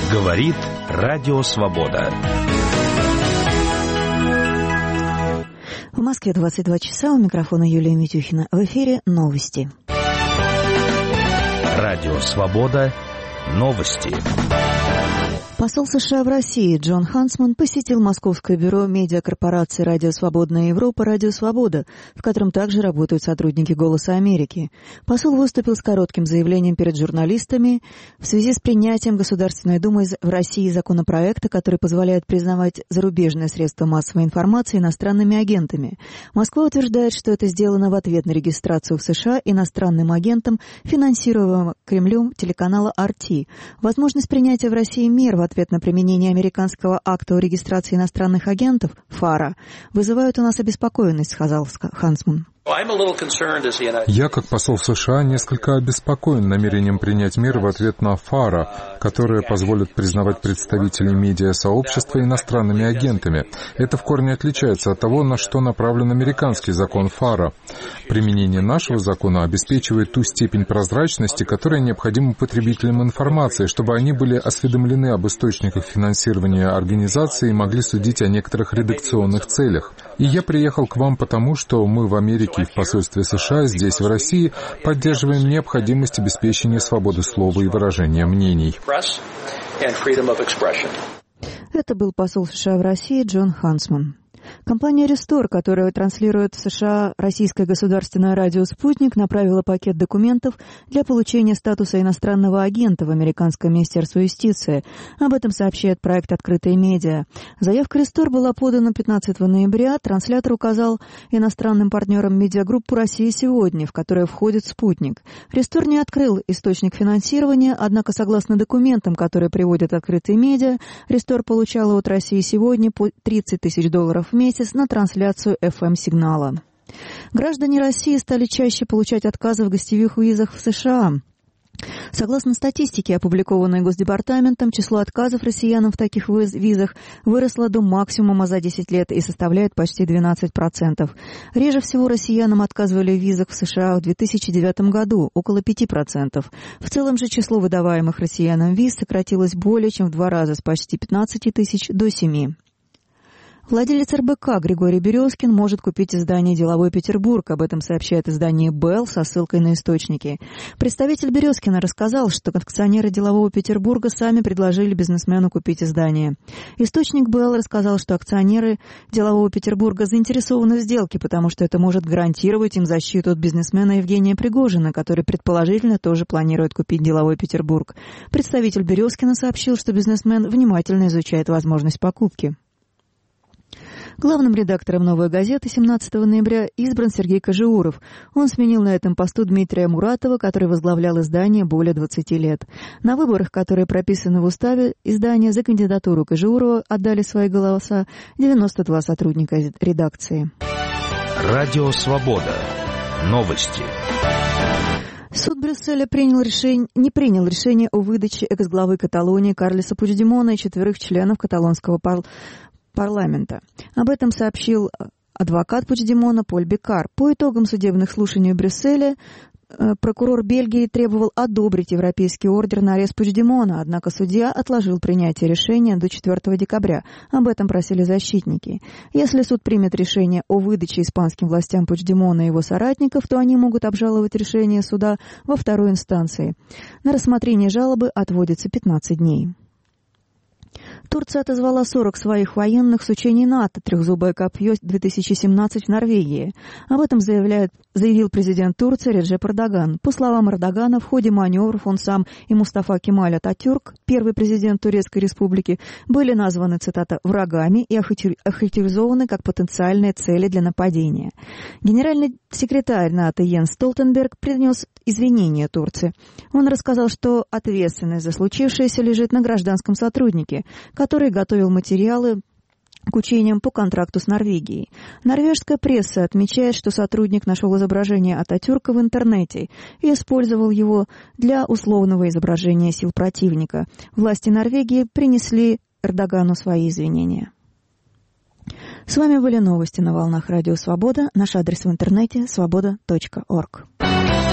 Говорит Радио Свобода. В Москве 22 часа, у микрофона Юлия Митюхина. В эфире новости. Радио Свобода. Новости. Посол США в России Джон Хансман посетил московское бюро медиакорпорации «Радио Свободная Европа» «Радио Свобода», в котором также работают сотрудники «Голоса Америки». Посол выступил с коротким заявлением перед журналистами в связи с принятием Государственной Думой в России законопроекта, который позволяет признавать зарубежные средства массовой информации иностранными агентами. Москва утверждает, что это сделано в ответ на регистрацию в США иностранным агентом, финансируемого Кремлем телеканала RT. Возможность принятия в России мер в ответ на применение американского акта о регистрации иностранных агентов, ФАРа, вызывают у нас обеспокоенность, сказал Хансман. Я, как посол в США, несколько обеспокоен намерением принять меры в ответ на ФАРа, которые позволят признавать представителей медиасообщества иностранными агентами. Это в корне отличается от того, на что направлен американский закон ФАРа. Применение нашего закона обеспечивает ту степень прозрачности, которая необходима потребителям информации, чтобы они были осведомлены об источниках финансирования организации и могли судить о некоторых редакционных целях. И я приехал к вам потому, что мы в Америке и в посольстве США здесь, в России, поддерживаем необходимость обеспечения свободы слова и выражения мнений. Это был посол США в России Джон Хансман. Компания «Рестор», которая транслирует в США российское государственное радио «Спутник», направила пакет документов для получения статуса иностранного агента в американском министерстве юстиции. Об этом сообщает проект «Открытые медиа». Заявка «Рестор» была подана 15 ноября. Транслятор указал иностранным партнерам медиагруппу «Россия сегодня», в которую входит «Спутник». «Рестор» не открыл источник финансирования, однако, согласно документам, которые приводят «Открытые медиа», «Рестор» получала от «России сегодня» по $30 тысяч в месяц на трансляцию FM-сигнала. Граждане России стали чаще получать отказы в гостевых визах в США. Согласно статистике, опубликованной Госдепартаментом, число отказов россиянам в таких визах выросло до максимума за 10 лет и составляет почти 12%. Реже всего россиянам отказывали в визах в США в 2009 году, около 5%. В целом же число выдаваемых россиянам виз сократилось более чем в 2 раза, с почти 15 тысяч до 7. Владелец РБК Григорий Березкин может купить издание «Деловой Петербург». Об этом сообщает издание «Белл» со ссылкой на источники. Представитель Березкина рассказал, что акционеры «Делового Петербурга» сами предложили бизнесмену купить издание. Источник «Белл» рассказал, что акционеры «Делового Петербурга» заинтересованы в сделке, потому что это может гарантировать им защиту от бизнесмена Евгения Пригожина, который предположительно тоже планирует купить «Деловой Петербург». Представитель Березкина сообщил, что бизнесмен внимательно изучает возможность покупки. Главным редактором «Новой газеты» 17 ноября избран Сергей Кожеуров. Он сменил на этом посту Дмитрия Муратова, который возглавлял издание более 20 лет. На выборах, которые прописаны в уставе издания, за кандидатуру Кожеурова отдали свои голоса 92 сотрудника редакции. Радио Свобода. Новости. Суд Брюсселя не принял решение о выдаче экс-главы Каталонии Карлеса Пучдемона и 4 членов каталонского парламента. Об этом сообщил адвокат Пучдемона Поль Бекар. По итогам судебных слушаний в Брюсселе прокурор Бельгии требовал одобрить европейский ордер на арест Пучдемона, однако судья отложил принятие решения до 4 декабря. Об этом просили защитники. Если суд примет решение о выдаче испанским властям Пучдемона и его соратников, то они могут обжаловать решение суда во второй инстанции. На рассмотрение жалобы отводится 15 дней. Турция отозвала 40 своих военных с учений НАТО «Трехзубое копье-2017» в Норвегии. Об этом заявил президент Турции Реджеп Эрдоган. По словам Эрдогана, в ходе маневров он сам и Мустафа Кемаль Ататюрк, первый президент Турецкой Республики, были названы, цитата, «врагами» и охарактеризованы как потенциальные цели для нападения. Генеральный секретарь НАТО Йенс Столтенберг принес извинения Турции. Он рассказал, что ответственность за случившееся лежит на гражданском сотруднике, который готовил материалы к учениям по контракту с Норвегией. Норвежская пресса отмечает, что сотрудник нашел изображение Ататюрка в интернете и использовал его для условного изображения сил противника. Власти Норвегии принесли Эрдогану свои извинения. С вами были новости на волнах Радио Свобода. Наш адрес в интернете — свобода.орг.